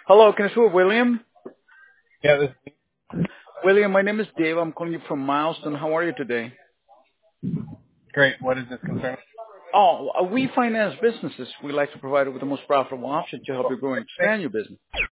Hello, can I speak with William? Yeah, this is William, my name is Dave. I'm calling you from Milestone. How are you today? great. What is this concern? Oh, we finance businesses. We like to provide you with the most profitable option to help you grow and expand your business.